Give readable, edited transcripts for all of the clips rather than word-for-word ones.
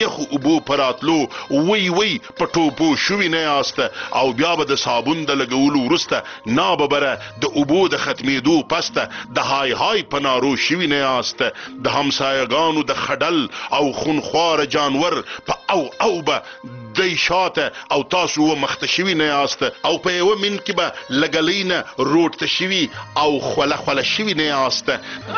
یخو اوبو په راتلو وی په ټوپو شوي نه یاست او بیا به د صابون د لګولو وروسته ناببره د اوبو د ختمېدو پسته د های په نارو شوي نه یاست د همسایهګانو د خډل او خونخواره جانور په او به دی شاته او تاسو مخته شوي نه یاست او په یوه من کې به لګلۍ نه روټ ته شوي او خوله شوي نه یاست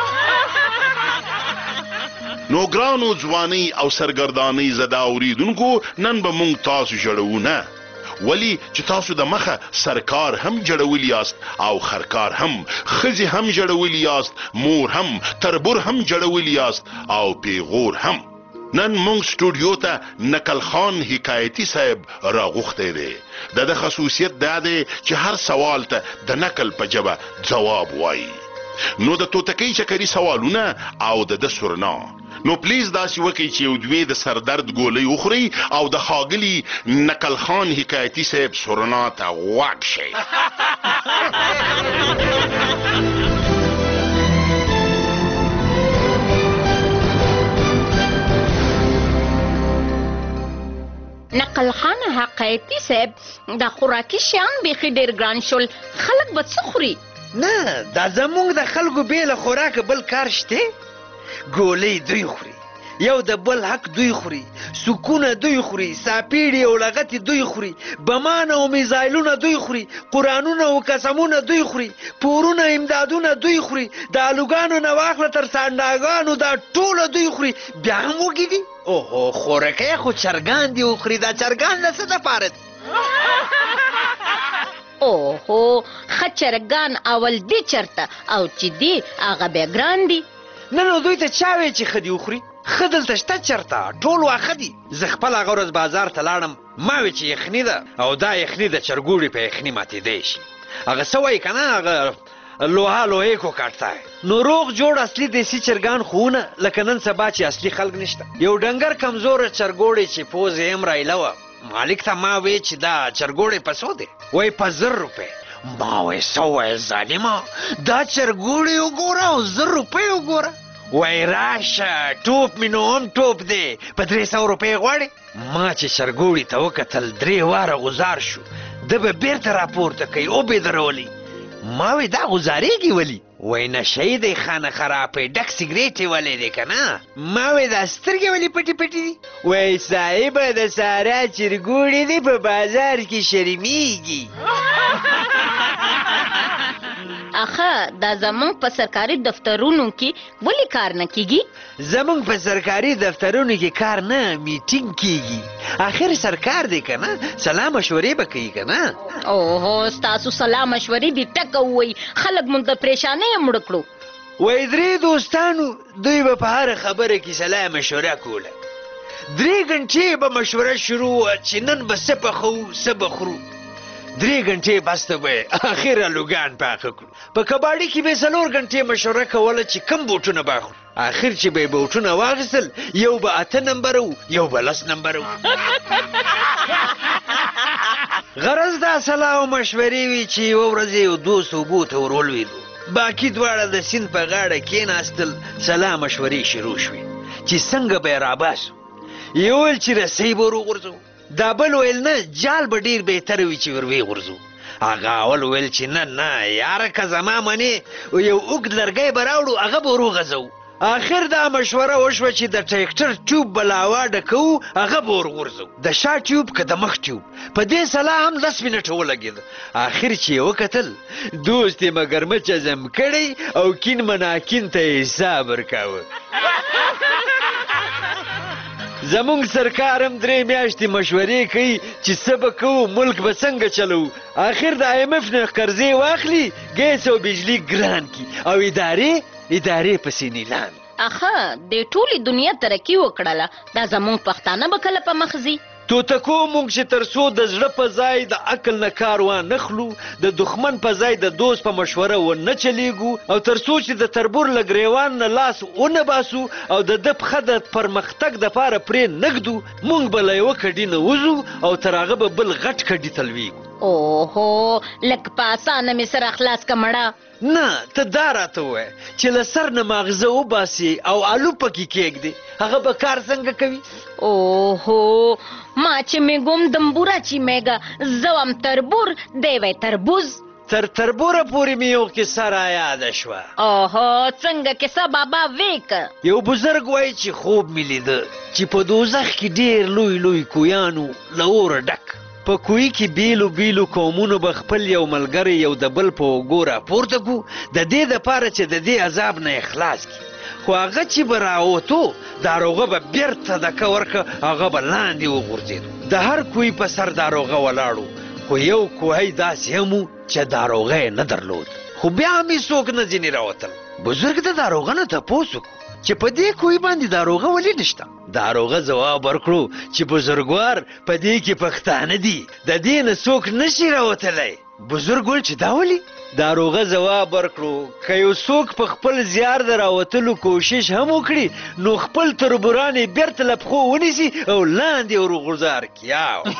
نو ګرانو ځوانۍ او سرګردانۍ زده اوریدونکو نن به مونږ تاسو جوړو نه ولی چې تاسو د مخه سرکار هم جوړولی یاست او خرکار هم خزي هم جوړولی یاست مور هم تربور هم جوړولی یاست او پیغور هم نن مونږ سټوډیو ته نقل خان حکایتي صاحب راغوښتی دی د خصوصیت دا دی چې هر سوال ته د نقل په ژبه ځواب وایي نو د توتکۍ چکري سوالونه او د سرنا نو پلیز داسې وکړئ چې یو دوی د سردرد ګولۍ وخورئ او د ښاغلي نقل خان حکایتي صاحب سرنا ته غوږ شئ نقل خان حکایتي صاحب د خوراکي شیان بیخي ډېر ګران شول خلک به څه خوري نه دا زمونږ د خلکو بېله خوراکه بل کار شته ګولۍ دوی خوري یو د بل حق دوی خوري سکونه دوی خوري ساپیړې او لغتې دوی خوري بمان او میزایلونه دوی خوري قرآنونه او قسمونه دوی خوري پورونه امدادونه دوی خوري د الوګانو نه واخله تر سانډاګانو دا ټوله دوی خوري بیا هم وږي دي اوهو خورکۍ خو چرګان دي وخوري دا چرګان د څه دپاره دي اوهو ښه چرګان اول دی چرته او چې دی هغه بیا ګران دي نه نو دوی ته چا وی چې ښه دي وخوري ښه دلته شته چېرته ټول واښه دي زه خپل هغه ورځ بازار ته لاړم ما وی چې یخني ده او دا یخني د چرګوړي په یخني ماتېدی شي هغه څه وایي که نه هغه لوها لوهې کو کاټتا نو روغ جوړ اصلي دیسي چرګان خوونه لکه نن سبا چې اصلي خلک نشته یو ډنګر کمزوره چرګوړی چې پوز یې هم رایله وه مالک ته ما وی چې دا چرګوړی په څو دی وایي په 1000 روپۍ ما وی څه وایې ظالمه دا چرګوړی وګوره او 1000 روپۍ وګوره وای راشه ټوپ مې نو هم ټوپ دی په 300 روپۍ غواړې ما چې چرګوړي ته وکتل 3 واره غزار شو ده به بیرته راپورته کوي او به درولی ما وی دا غزارېږي ولي وای نشی دی خانه خرابې ډک سګریټ یې ولی دی که نه ما وی دا سترګې ولې پټې پټې دي وای صاحبه د سارا چرګوړي دی په بازار کې شرمیږي اخه دا زمونږ په سرکاري دفترونو کې ولې کار نه کیږي زمونږ په سرکاري دفترونو کې کار نه میټینګ کیږي آخر سرکار دی که نه سلا مشورې به کوي که نه اوهو ستاسو سلا مشورې دي ټکه ووایي خلک مونږ د پریشانۍ مړه کړو وای 3 دوستانو دوی به په هره خبره کې سلا مشوره کوله 3 غنټې به مشوره شروع چې نن به څه پخوو څه به خورو 3 غنټې بس ته به اخره لوګان پاخه کړو په کباړي کې به 4 غنټې مشوره کوله چې کم بوټونه به اخلو آخر چې به یې بوټونه واخیستل یو به 8 نمبر و یو به 10 نمبر و غرض دا صلاح او مشورې وي چې یوه ورځ یو دوست اوبو ته ور ولوېدو باقي دواړه د سیند په غاړه کېناستل سلا مشورې شروع شوې چې څنګه به یې راباسو یو ویل چې رسۍ به ور وغورځوو دا بل ویل نه جال به ډېر بهتره وي چې ور ویې غورځو هغه اول ویل چې نه یاره که زما منې یو اوږد لرګی به راوړو هغه به ور وغځوو آخر دا مشوره وشوه چې د ټریکټر ټیوب به لاواډه کوو هغه به ور غورځو د شا ټیوب که د مخ ټیوب په دې سلا هم 10 منټه ولګېده آخر چې یې وکتل دوست یې مګرمچ ازم کړی او کین مناکین ته یې حساب ورکاوه زمونږ سرکار هم 3 میاشتې مشورې کوي چې څه به کوو ملک به څنګه چلوو آخر د IMF نه قرضې واخلي ګیس او بجلي ګران کی او ادارې پسې نیلان اخه د ټولې دنیا ترقي وکړله دا زمونږ پښتانه به کله په مخ ځي توتکو مونږ چې تر څو د زړه په ځای د عقل نه کار وانخلو د دښمن په ځای د دوست په مشوره ونه چلیږو او تر څو چې د تربور له ګریوان نه لاس ونه باسو او د ده پښه د پرمختګ دپاره پرې نږدو مونږ به له یوه کډي نه وځو او تر هغه به بل غټ کډي ته لویږو اوهو لږ په اسانه مې سره خلاص که مړه. نه ته دا راته ووایه چې له سر نه ماغزه وباسي او الو پکې کېږدي هغه به کار څنګه کوي؟ اوهو ما چې مې ګم دمبوره چې میګه زه وم تربور دی وی تربوز. تر تربوره پورې مې یو کیسه را یاده شوه. اوهو څنګه کیسه بابا ویکه؟ یو بزرګ وایي چې خوب مې لیده چې په دوزخ کې ډېر لوی لوی کویانو له اوره ډک. په کوی کې بیلو بیلو قومونو به خپل یو ملګری یو د بل په اوږو راپورته کړو د دې دپاره چې د دې عذاب نه اخلاص کړي. خو هغه چې به راوتو ناروغه به بیرته دکه ورکه هغه به لاندې وغورځېدو. د هر کوی په سر ناروغه ولاړو خو یو کوهی داسې هم و چې ناروغه یې نه درلود. خو بیا هم یې څوک نه ځینې راوتل. بزرګ د ناروغه نه تپوس وکړو چې په دې کوی باندې ناروغه ولې نشته؟ ناروغه ځواب ورکړو چې بزرګوار په دې کې پښتانه دي د دې نه څوک نشي راوتلی. بزرګ وویل چې دا ولې؟ ناروغه ځواب ورکړو که یو څوک په خپل زیار د راوتلو کوشش هم وکړي نو خپل تربوران یې بیرته له پښو ونیسي او لاندې ورغورځار کړي.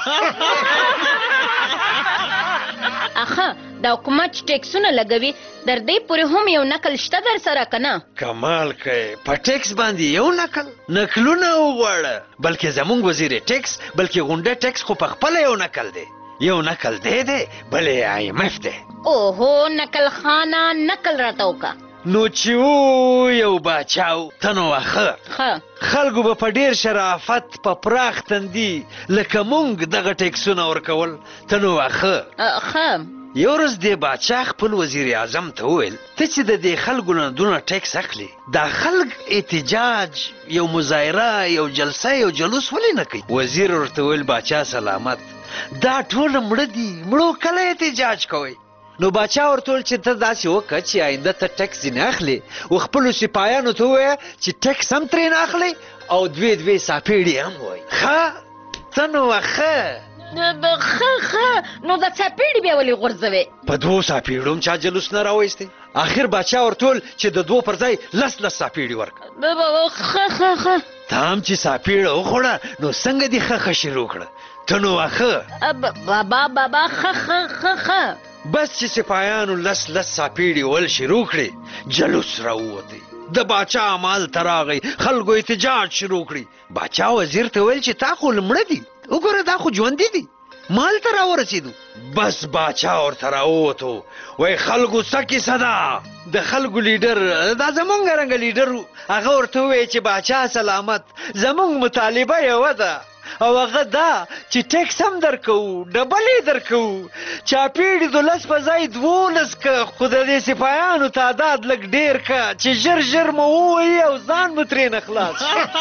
اخه د حکومت چې ټیکسونه لګوي در دې پورې هم یو نقل شته در سره که نه؟ کمال کوي په ټیکس باندې یو نقلونه وغواړه بلکې زمونږ وزیر ټیکس بلکې غونډه ټیکس خو په خپله یو نقل دی. یو نقل دی بل یې IMF دی. اوهو نقل خانه نقل راته وکړه. نو چې یو باچاو ته نو واخه خلکو به په ډېر شرافت په پراخ تندي لکه مونږ دغه ټیکسونه ورکول. ته نو واخه یو ورځ دې باچا خپل وزیر اعظم ته وویل ته چې د دې خلکو نه دونه ټیکس اخلي دا خلک احتجاج یو مظاهره یو جلسه یو جلوس ولې نه کوي؟ وزیر ورته وویل باچا سلامت دا ټول مړه دي مړو کله احتجاج کوئ؟ نو باچا ورته وویل چې ته داسې وکړه چې آینده ته ټیکس ځینې اخلي و خپلو سپایانو ته ووایه چې ټیکس هم ترې نه اخلي او دوې څاپېړې هم وایي. ښه ته نو ښه نو د څاپېړې بیا ولې غورځوې؟ په 2 څاپېړو هم چا جلوس نه راوایستی. آخر باچا ورته وویل چې د 2 پر ځای 10 څاپېړې ورکړه. ته هم چې څاپېړه وخوړه نو څنګه دې ښه شروع کړه؟ ته نو واخه بابا ښه بس چې سپایانو 10 څاپېړې ول شروع کړې جلوس راووتی. د باچا عمال ته راغی خلکو احتجاج شروع کړي. باچا وزیر ته ویل چې تا خو مړه دي وګوره دا خو ژوندي دي مال ته راورسېدو. بس باچا ورته راووتو وایي خلکو څه کیسه ده؟ د خلکو لیډر دا زمونږ رنګه لیډر و هغه ورته ووایي چې باچا سلامت زمونږ مطالبه یوه ده او هغه دا چې ټیکس هم درکوو ډبل یې درکوو چاپېړې 12 په ځای 12 که خو د دې سپایانو تعداد لږ ډېر که چې ژر مو ووایي او ځان مو ترې نه خلاص.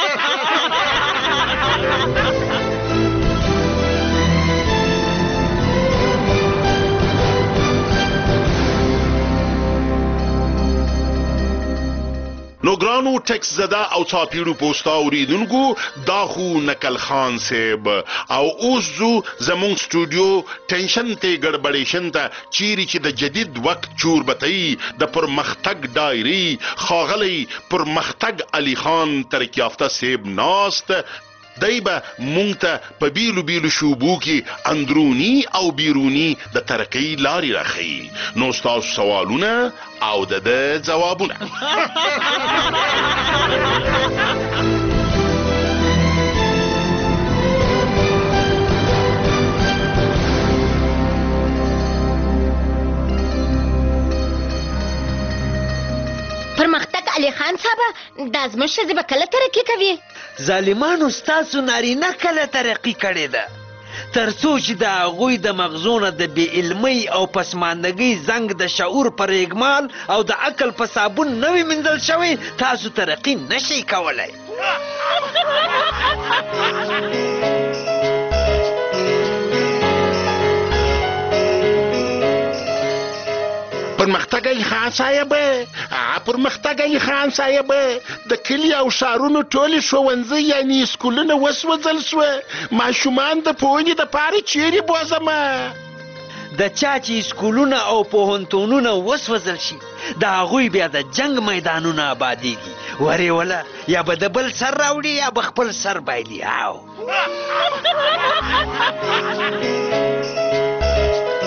نو ګرانو ټیکس زده او څاپېړو پوستا اوریدونکو دا خو نقل خان صاحب او اوس ځو زمونږ سټوډیو ټینشن ته ګډبډېشن ته چیرې چې د جدید وخت چوربتۍ د پرمختګ ډایري ښاغلی پرمختګ علي خان ترقي یافته صاحب ناست دی به مونږ ته په بیلو شوبو کې اندروني او بیروني د ترقۍ لارې راښیي. نو ستاسو سوالونه او د ځوابونه. پرمختګ علي خان صاحب دا زموږ ښځې به کله ترقي کوي؟ ظالمانو ستاسو نارینه کله ترقي کړې ده تر څو چې د هغوی د مغزونه د بې علمۍ او پسماندګۍ زنګ د شعور پر اګمال او د عقل په صابون نه وي مینځل شوی تاسو ترقي نشئ کولی. پرمختګ علي خان صاحب پرمختګ علي خان صاحب د کلي او ښارونو ټولې ښوونځي یعنې سکولونه وسوځل سوه ماشومان د پوهنې دپاره چیرې بوځمه؟ د چا چې سکولونه او پوهنتونونه وسوځل شي د هغوی بیا د جنگ میدانونه آبادېږي ورې وله یا به د بل سر راوړي یا به خپل سر بایلي.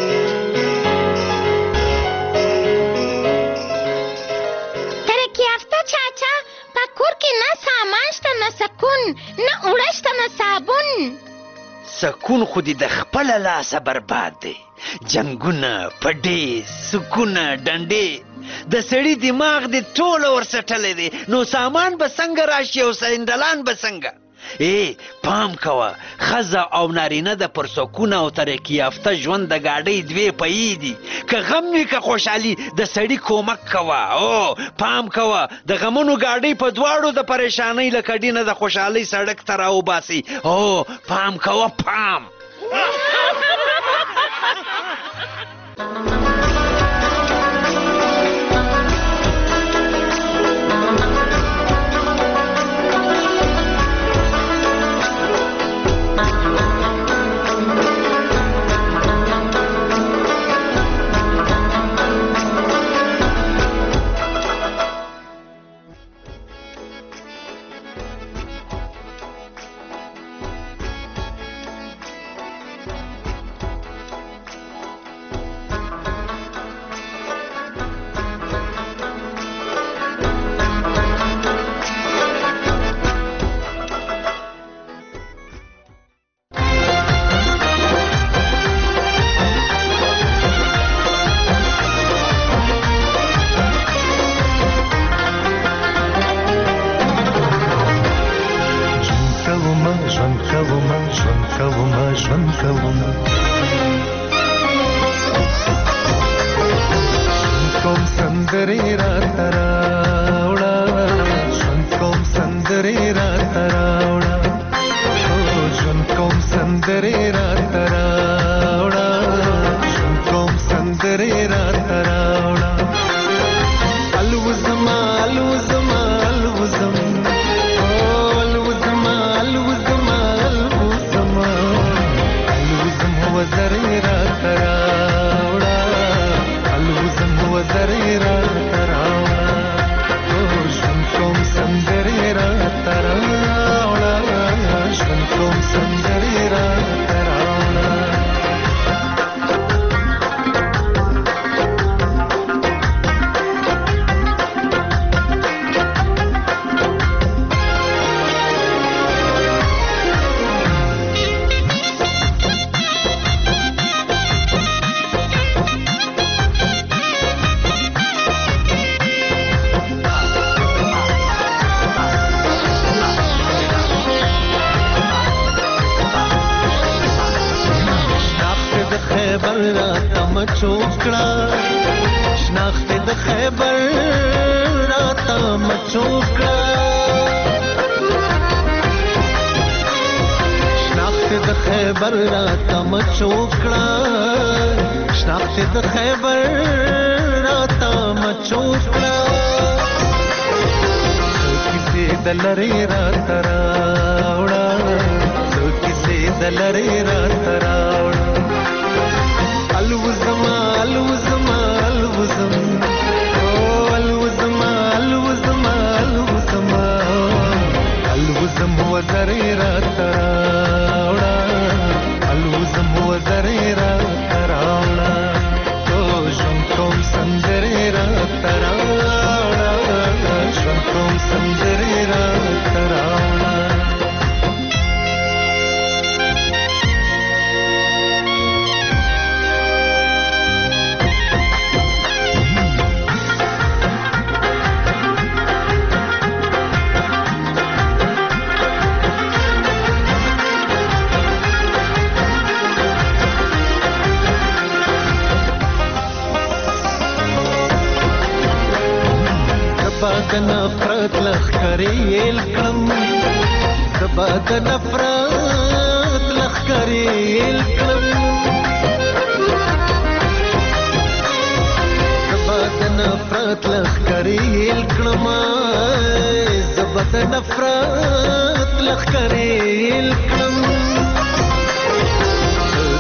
نه سکون نه اوړشته نه صابون. سکون خو دې د خپله لاسه برباد دی. جنګونه پډې سکونه ډنډې د سړي دماغ دې ټوله ورڅټلی دی، نو سامان به څنګه راشي او سندلان به څنګه؟ پام کوه، ښځه او نارینه د پر سکون او ترقي یافته ژوند د ګاډۍ دوې پهیې دي. که غم وي که خوشحالي د سړي کومک کوه. پام کوه، د غمونو ګاډۍ په دواړو د پریشانۍ له کډینه د خوشحالۍ سړک ته راوباسي. پام کوه، پام.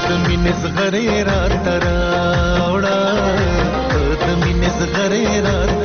زغری را تراوړه د مینې زغری را